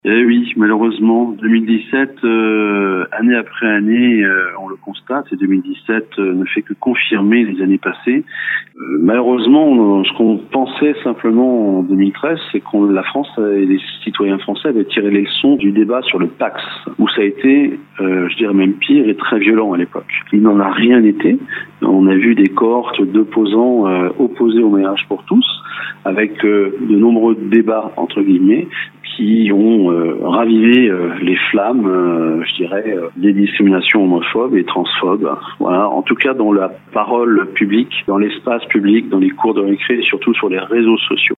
Eh oui, malheureusement, 2017, année après année, on le constate, et 2017 ne fait que confirmer les années passées. Malheureusement, ce qu'on pensait simplement en 2013, c'est que la France et les citoyens français avaient tiré les leçons du débat sur le Pacs, où ça a été, je dirais même pire, et très violent à l'époque. Il n'en a rien été. On a vu des cohortes d'opposants opposés au mariage pour tous, avec de nombreux débats, entre guillemets, qui ont ravivé les flammes, je dirais, des discriminations homophobes et transphobes. Voilà. En tout cas, dans la parole publique, dans l'espace public, dans les cours de récré et surtout sur les réseaux sociaux.